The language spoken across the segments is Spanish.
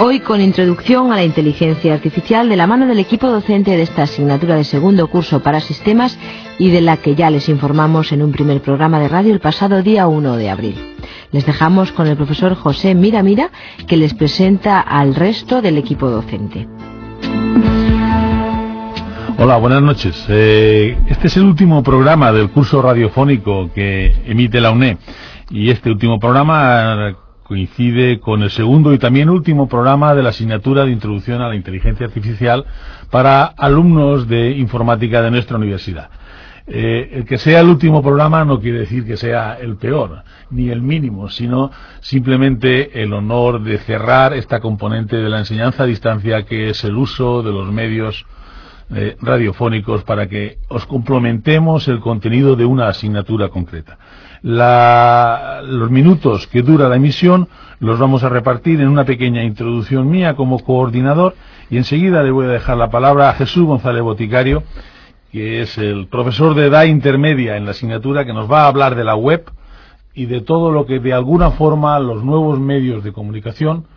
Hoy con introducción a la inteligencia artificial de la mano del equipo docente de esta asignatura de segundo curso para sistemas y de la que ya les informamos en un primer programa de radio el pasado día 1 de abril. Les dejamos con el profesor José Mira, que les presenta al resto del equipo docente. Hola, buenas noches. Este es el último programa del curso radiofónico que emite la UNED y este último programa coincide con el segundo y también último programa de la asignatura de Introducción a la Inteligencia Artificial para alumnos de informática de nuestra universidad. El que sea el último programa no quiere decir que sea el peor, ni el mínimo, sino simplemente el honor de cerrar esta componente de la enseñanza a distancia, que es el uso de los medios radiofónicos para que os complementemos el contenido de una asignatura concreta. Los minutos que dura la emisión los vamos a repartir en una pequeña introducción mía como coordinador, y enseguida le voy a dejar la palabra a Jesús González Boticario, que es el profesor de edad intermedia en la asignatura, que nos va a hablar de la web y de todo lo que de alguna forma los nuevos medios de comunicación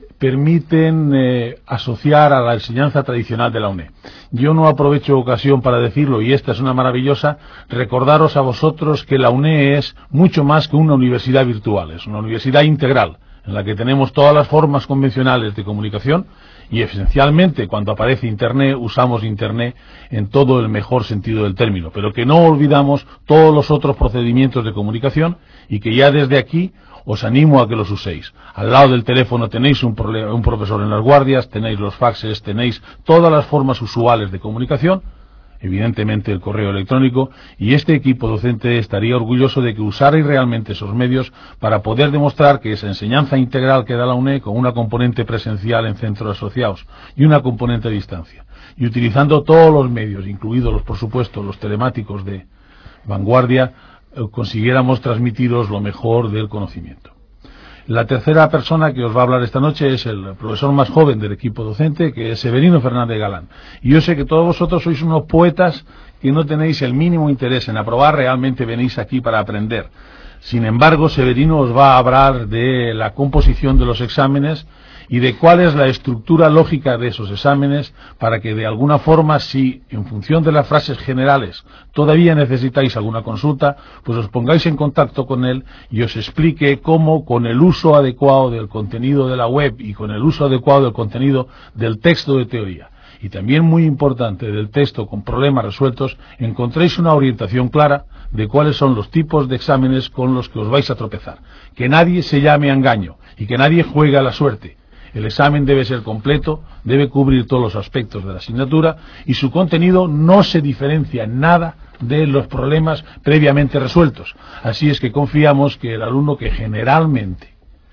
permiten asociar a la enseñanza tradicional de la UNED. Yo no aprovecho ocasión para decirlo, y esta es una maravillosa, recordaros a vosotros que la UNED es mucho más que una universidad virtual, es una universidad integral, en la que tenemos todas las formas convencionales de comunicación, y esencialmente cuando aparece Internet, usamos Internet en todo el mejor sentido del término, pero que no olvidamos todos los otros procedimientos de comunicación, y que ya desde aquí os animo a que los uséis. Al lado del teléfono tenéis un profesor en las guardias, tenéis los faxes, tenéis todas las formas usuales de comunicación, evidentemente el correo electrónico, y este equipo docente estaría orgulloso de que usarais realmente esos medios para poder demostrar que esa enseñanza integral que da la UNED, con una componente presencial en centros asociados y una componente a distancia, y utilizando todos los medios, incluidos por supuesto los telemáticos de vanguardia, consiguiéramos transmitiros lo mejor del conocimiento. La tercera persona que os va a hablar esta noche es el profesor más joven del equipo docente, que es Severino Fernández Galán. Y yo sé que todos vosotros sois unos poetas que no tenéis el mínimo interés en aprobar, realmente venís aquí para aprender. Sin embargo, Severino os va a hablar de la composición de los exámenes y de cuál es la estructura lógica de esos exámenes, para que de alguna forma, si en función de las frases generales todavía necesitáis alguna consulta, pues os pongáis en contacto con él y os explique cómo, con el uso adecuado del contenido de la web y con el uso adecuado del contenido del texto de teoría, y también muy importante del texto con problemas resueltos, encontréis una orientación clara de cuáles son los tipos de exámenes con los que os vais a tropezar. Que nadie se llame a engaño y que nadie juegue a la suerte. El examen debe ser completo, debe cubrir todos los aspectos de la asignatura, y su contenido no se diferencia en nada de los problemas previamente resueltos. Así es que confiamos que el alumno que generalmente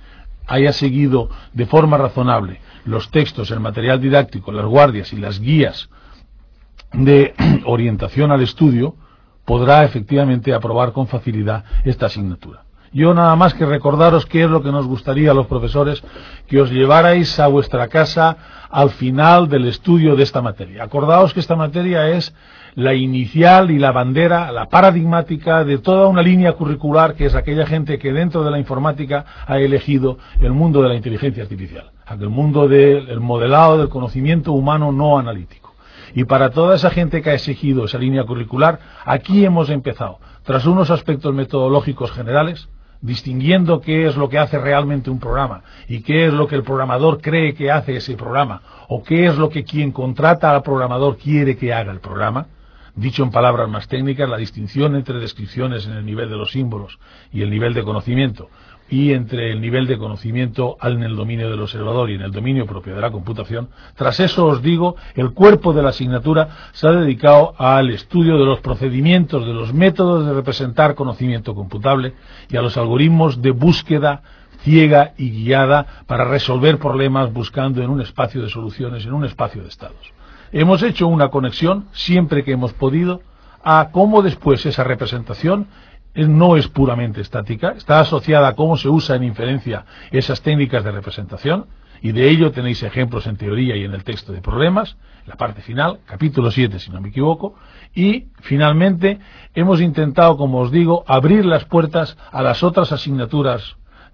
haya seguido de forma razonable los textos, el material didáctico, las guardias y las guías de orientación al estudio, podrá efectivamente aprobar con facilidad esta asignatura. Yo nada más que recordaros qué es lo que nos gustaría a los profesores, que os llevarais a vuestra casa al final del estudio de esta materia. Acordaos que esta materia es la inicial y la bandera, la paradigmática de toda una línea curricular, que es aquella gente que dentro de la informática ha elegido el mundo de la inteligencia artificial, aquel mundo del modelado del conocimiento humano no analítico. Y para toda esa gente que ha exigido esa línea curricular, aquí hemos empezado, tras unos aspectos metodológicos generales, distinguiendo qué es lo que hace realmente un programa y qué es lo que el programador cree que hace ese programa, o qué es lo que quien contrata al programador quiere que haga el programa. Dicho en palabras más técnicas, la distinción entre descripciones en el nivel de los símbolos y el nivel de conocimiento, y entre el nivel de conocimiento en el dominio del observador y en el dominio propio de la computación. Tras eso os digo, el cuerpo de la asignatura se ha dedicado al estudio de los procedimientos, de los métodos de representar conocimiento computable y a los algoritmos de búsqueda ciega y guiada para resolver problemas buscando en un espacio de soluciones, en un espacio de estados. Hemos hecho una conexión, siempre que hemos podido, a cómo después esa representación no es puramente estática, está asociada a cómo se usa en inferencia esas técnicas de representación, y de ello tenéis ejemplos en teoría y en el texto de problemas, la parte final, capítulo 7 si no me equivoco, y finalmente hemos intentado, como os digo, abrir las puertas a las otras asignaturas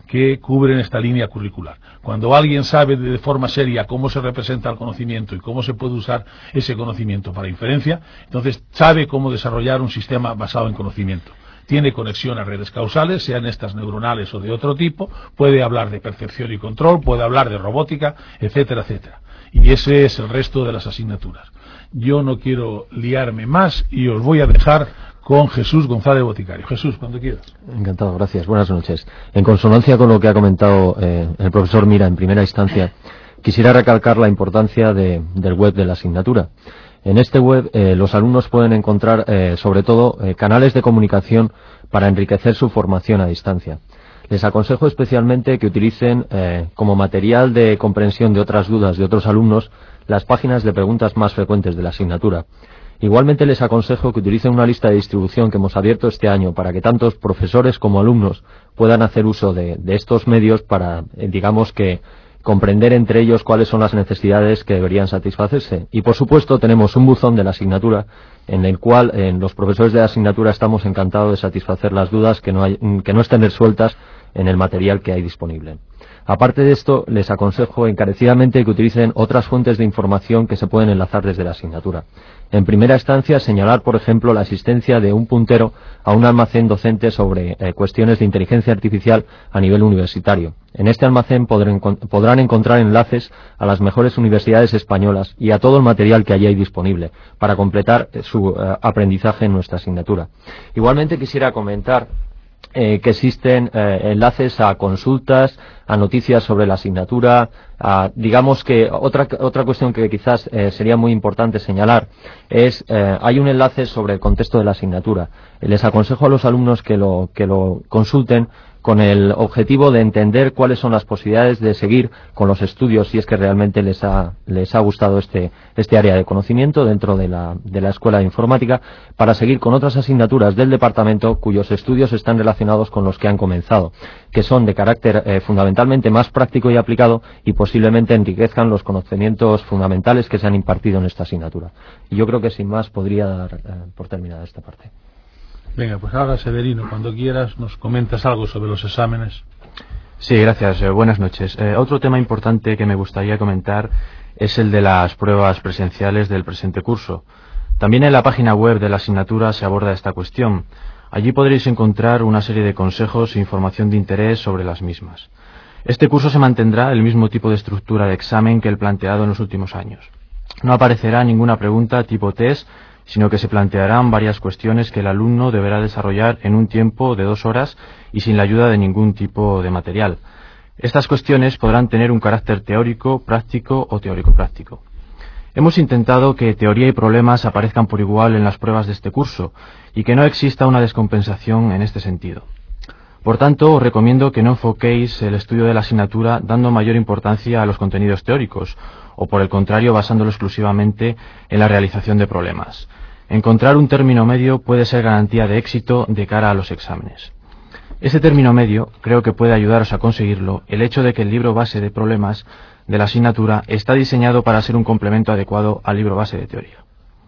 que cubren esta línea curricular. Cuando alguien sabe de forma seria cómo se representa el conocimiento y cómo se puede usar ese conocimiento para inferencia, entonces sabe cómo desarrollar un sistema basado en conocimiento. Tiene conexión a redes causales, sean estas neuronales o de otro tipo, puede hablar de percepción y control, puede hablar de robótica, etcétera, etcétera. Y ese es el resto de las asignaturas. Yo no quiero liarme más y os voy a dejar con Jesús González Boticario. Jesús, cuando quieras. Encantado, gracias. Buenas noches. En consonancia con lo que ha comentado el profesor Mira en primera instancia, quisiera recalcar la importancia del web de la asignatura. En este web los alumnos pueden encontrar sobre todo canales de comunicación para enriquecer su formación a distancia. Les aconsejo especialmente que utilicen como material de comprensión de otras dudas de otros alumnos las páginas de preguntas más frecuentes de la asignatura. Igualmente les aconsejo que utilicen una lista de distribución que hemos abierto este año para que tantos profesores como alumnos puedan hacer uso de estos medios para, digamos que, comprender entre ellos cuáles son las necesidades que deberían satisfacerse. Y por supuesto tenemos un buzón de la asignatura en el cual los profesores de la asignatura estamos encantados de satisfacer las dudas que no estén resueltas en el material que hay disponible. Aparte de esto, les aconsejo encarecidamente que utilicen otras fuentes de información que se pueden enlazar desde la asignatura. En primera instancia, señalar, por ejemplo, la existencia de un puntero a un almacén docente sobre cuestiones de inteligencia artificial a nivel universitario. En este almacén podrán encontrar enlaces a las mejores universidades españolas y a todo el material que allí hay disponible para completar su aprendizaje en nuestra asignatura. Igualmente quisiera comentar que existen enlaces a consultas, a noticias sobre la asignatura, digamos que otra cuestión que quizás sería muy importante señalar es hay un enlace sobre el contexto de la asignatura. Les aconsejo a los alumnos que lo consulten con el objetivo de entender cuáles son las posibilidades de seguir con los estudios si es que realmente les ha gustado este área de conocimiento dentro de la Escuela de Informática, para seguir con otras asignaturas del departamento cuyos estudios están relacionados con los que han comenzado, que son de carácter fundamentalmente más práctico y aplicado y posiblemente enriquezcan los conocimientos fundamentales que se han impartido en esta asignatura. Y yo creo que sin más podría dar por terminada esta parte. Venga, pues ahora, Severino, cuando quieras nos comentas algo sobre los exámenes. Sí, gracias. Buenas noches. Otro tema importante que me gustaría comentar es el de las pruebas presenciales del presente curso. También en la página web de la asignatura se aborda esta cuestión. Allí podréis encontrar una serie de consejos e información de interés sobre las mismas. Este curso se mantendrá el mismo tipo de estructura de examen que el planteado en los últimos años. No aparecerá ninguna pregunta tipo test, sino que se plantearán varias cuestiones que el alumno deberá desarrollar en un tiempo de 2 horas y sin la ayuda de ningún tipo de material. Estas cuestiones podrán tener un carácter teórico, práctico o teórico-práctico. Hemos intentado que teoría y problemas aparezcan por igual en las pruebas de este curso y que no exista una descompensación en este sentido. Por tanto, os recomiendo que no enfoquéis el estudio de la asignatura dando mayor importancia a los contenidos teóricos, o por el contrario basándolo exclusivamente en la realización de problemas. Encontrar un término medio puede ser garantía de éxito de cara a los exámenes. Ese término medio creo que puede ayudaros a conseguirlo el hecho de que el libro base de problemas de la asignatura está diseñado para ser un complemento adecuado al libro base de teoría.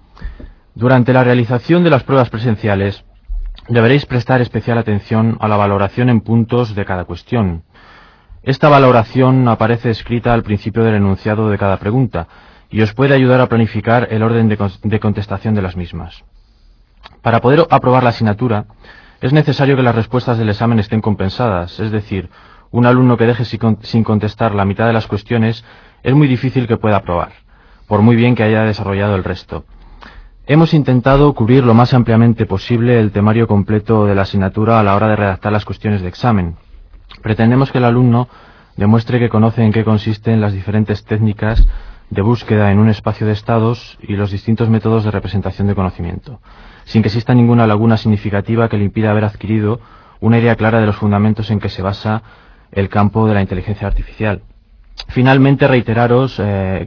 Durante la realización de las pruebas presenciales deberéis prestar especial atención a la valoración en puntos de cada cuestión. Esta valoración aparece escrita al principio del enunciado de cada pregunta y os puede ayudar a planificar el orden de contestación de las mismas. Para poder aprobar la asignatura, es necesario que las respuestas del examen estén compensadas, es decir, un alumno que deje sin contestar la mitad de las cuestiones es muy difícil que pueda aprobar, por muy bien que haya desarrollado el resto. Hemos intentado cubrir lo más ampliamente posible el temario completo de la asignatura a la hora de redactar las cuestiones de examen. Pretendemos que el alumno demuestre que conoce en qué consisten las diferentes técnicas de búsqueda en un espacio de estados y los distintos métodos de representación de conocimiento, sin que exista ninguna laguna significativa que le impida haber adquirido una idea clara de los fundamentos en que se basa el campo de la inteligencia artificial. Finalmente, reiteraros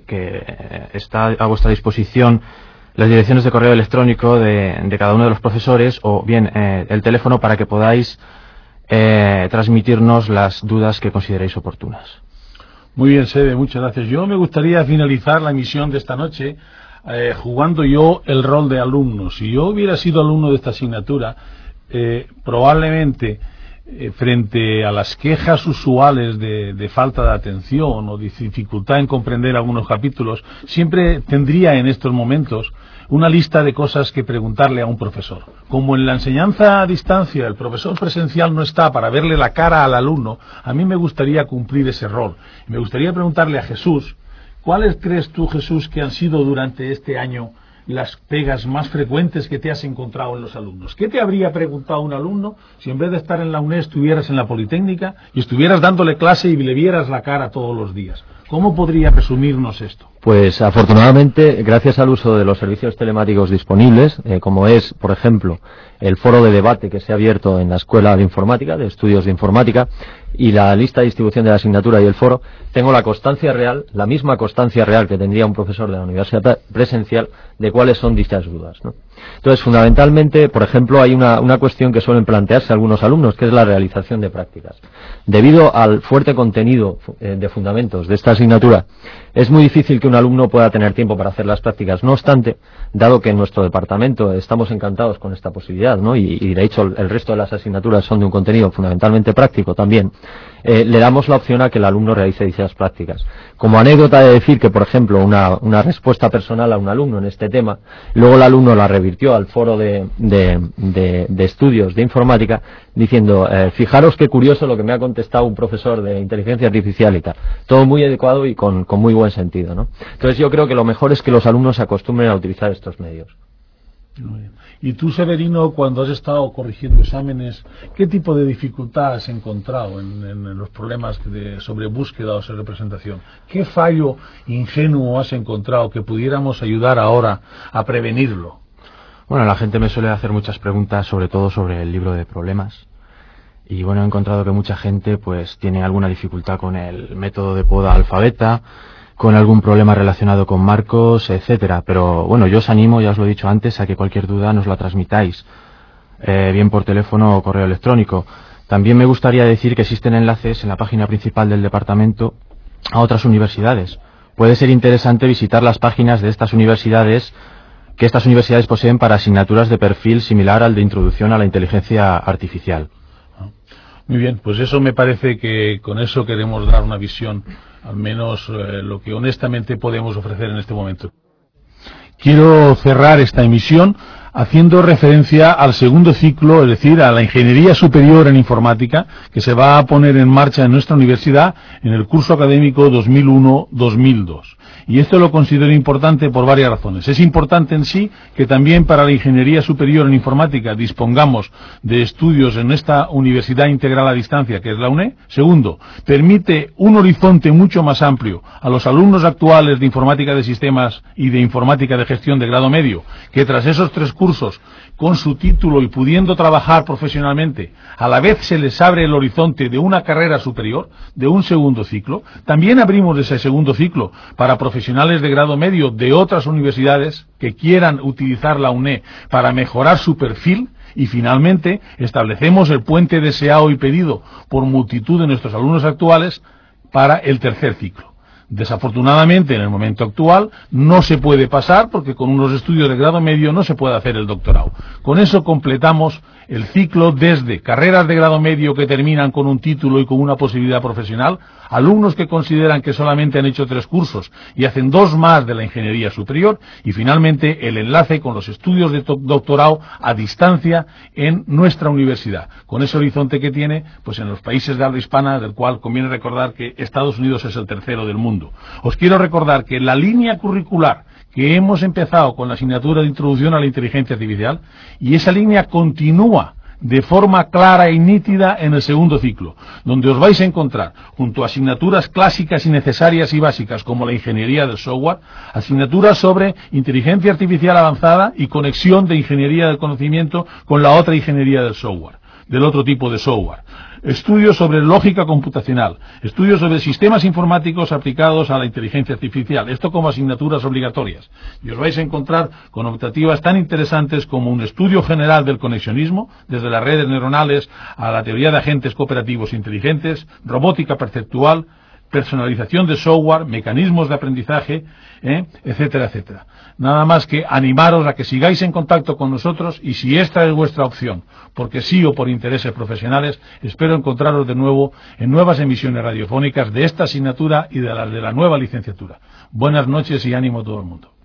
que está a vuestra disposición las direcciones de correo electrónico de cada uno de los profesores o bien el teléfono para que podáis transmitirnos las dudas que consideréis oportunas. Muy bien, Sebe, muchas gracias. Yo me gustaría finalizar la emisión de esta noche jugando yo el rol de alumno. Si yo hubiera sido alumno de esta asignatura, probablemente frente a las quejas usuales de falta de atención o de dificultad en comprender algunos capítulos, siempre tendría en estos momentos una lista de cosas que preguntarle a un profesor. Como en la enseñanza a distancia el profesor presencial no está para verle la cara al alumno, a mí me gustaría cumplir ese rol. Me gustaría preguntarle a Jesús, ¿cuáles crees tú, Jesús, que han sido durante este año las pegas más frecuentes que te has encontrado en los alumnos? ¿Qué te habría preguntado un alumno si en vez de estar en la UNED estuvieras en la Politécnica y estuvieras dándole clase y le vieras la cara todos los días? ¿Cómo podría resumirnos esto? Pues afortunadamente, gracias al uso de los servicios telemáticos disponibles, como es, por ejemplo, el foro de debate que se ha abierto en la Escuela de Informática, de Estudios de Informática, y la lista de distribución de la asignatura y el foro, tengo la constancia real, la misma constancia real que tendría un profesor de la universidad presencial, de cuáles son dichas dudas, ¿no? Entonces, fundamentalmente, por ejemplo, hay una cuestión que suelen plantearse algunos alumnos, que es la realización de prácticas. Debido al fuerte contenido de fundamentos de esta asignatura, es muy difícil que un alumno pueda tener tiempo para hacer las prácticas. No obstante, dado que en nuestro departamento estamos encantados con esta posibilidad, ¿no? Y de hecho el resto de las asignaturas son de un contenido fundamentalmente práctico también, le damos la opción a que el alumno realice dichas prácticas. Como anécdota de decir que, por ejemplo, una respuesta personal a un alumno en este tema, luego el alumno la revirtió al foro de estudios de informática diciendo, fijaros qué curioso lo que me ha contestado un profesor de inteligencia artificial y tal. Todo muy adecuado y con muy buen sentido, ¿no? Entonces yo creo que lo mejor es que los alumnos se acostumbren a utilizar estos medios. Muy bien. Y tú, Severino, cuando has estado corrigiendo exámenes, ¿qué tipo de dificultad has encontrado en los problemas sobre búsqueda o sobre representación? ¿Qué fallo ingenuo has encontrado que pudiéramos ayudar ahora a prevenirlo? Bueno, la gente me suele hacer muchas preguntas, sobre todo sobre el libro de problemas. Y bueno, he encontrado que mucha gente pues tiene alguna dificultad con el método de poda alfabeta, con algún problema relacionado con marcos, etcétera. Pero bueno, yo os animo, ya os lo he dicho antes, a que cualquier duda nos la transmitáis, bien por teléfono o correo electrónico. También me gustaría decir que existen enlaces en la página principal del departamento a otras universidades. Puede ser interesante visitar las páginas de estas universidades que estas universidades poseen para asignaturas de perfil similar al de Introducción a la Inteligencia Artificial. Muy bien, pues eso me parece que con eso queremos dar una visión, al menos lo que honestamente podemos ofrecer en este momento. Quiero cerrar esta emisión haciendo referencia al segundo ciclo, es decir, a la Ingeniería Superior en Informática, que se va a poner en marcha en nuestra universidad en el curso académico 2001-2002. Y esto lo considero importante por varias razones. Es importante en sí que también para la Ingeniería Superior en Informática dispongamos de estudios en esta Universidad Integral a Distancia, que es la UNED. Segundo, permite un horizonte mucho más amplio a los alumnos actuales de Informática de Sistemas y de Informática de Gestión de grado medio, que tras esos 3 cursos, con su título y pudiendo trabajar profesionalmente, a la vez se les abre el horizonte de una carrera superior, de un segundo ciclo. También abrimos ese segundo ciclo para profesionales de grado medio de otras universidades que quieran utilizar la UNED para mejorar su perfil. Y finalmente establecemos el puente deseado y pedido por multitud de nuestros alumnos actuales para el tercer ciclo. Desafortunadamente, en el momento actual, no se puede pasar porque con unos estudios de grado medio no se puede hacer el doctorado. Con eso completamos el ciclo desde carreras de grado medio que terminan con un título y con una posibilidad profesional, alumnos que consideran que solamente han hecho 3 cursos y hacen 2 más de la ingeniería superior, y finalmente el enlace con los estudios de doctorado a distancia en nuestra universidad, con ese horizonte que tiene pues en los países de habla hispana, del cual conviene recordar que Estados Unidos es el tercero del mundo. Os quiero recordar que la línea curricular que hemos empezado con la asignatura de Introducción a la Inteligencia Artificial, y esa línea continúa de forma clara y nítida en el segundo ciclo, donde os vais a encontrar, junto a asignaturas clásicas y necesarias y básicas como la ingeniería del software, asignaturas sobre inteligencia artificial avanzada y conexión de ingeniería del conocimiento con la otra ingeniería del software, del otro tipo de software. Estudios sobre lógica computacional, estudios sobre sistemas informáticos aplicados a la inteligencia artificial, esto como asignaturas obligatorias. Y os vais a encontrar con optativas tan interesantes como un estudio general del conexionismo, desde las redes neuronales a la teoría de agentes cooperativos inteligentes, robótica perceptual, personalización de software, mecanismos de aprendizaje, etcétera, etcétera. Nada más que animaros a que sigáis en contacto con nosotros, y si esta es vuestra opción, porque sí o por intereses profesionales, espero encontraros de nuevo en nuevas emisiones radiofónicas de esta asignatura y de las de la nueva licenciatura. Buenas noches y ánimo a todo el mundo.